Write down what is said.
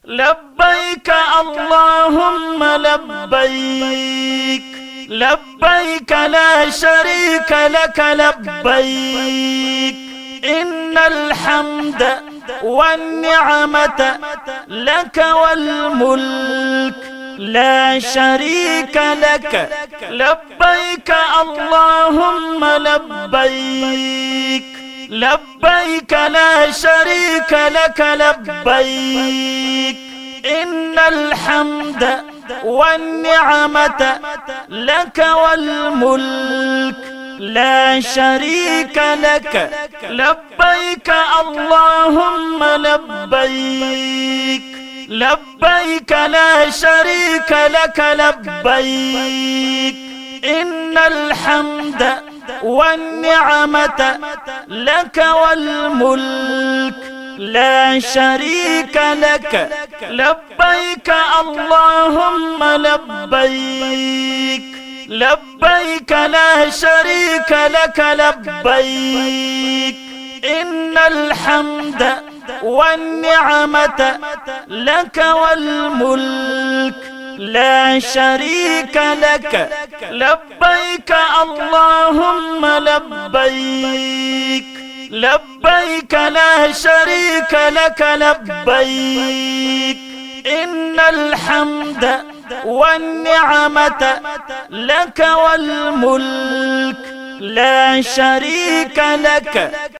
لبيك اللهم لبيك، لبيك لا شريك لك لبيك، إن الحمد والنعمة لك والملك لا شريك لك. لبيك اللهم لبيك، لبيك لا شريك لك لبيك، إن الحمد والنعمة لك والملك لا شريك لك. لبيك اللهم لبيك، لبيك لا شريك لك لبيك، إن الحمد والنعمة لك والملك لا شريك لك. لبيك اللهم لبيك، لبيك لا شريك لك لبيك، إن الحمد والنعمة لك والملك لا شريك لك. لبيك اللهم لبيك، لبيك لا شريك لك لبيك، إن الحمد والنعمة لك والملك لا شريك لك.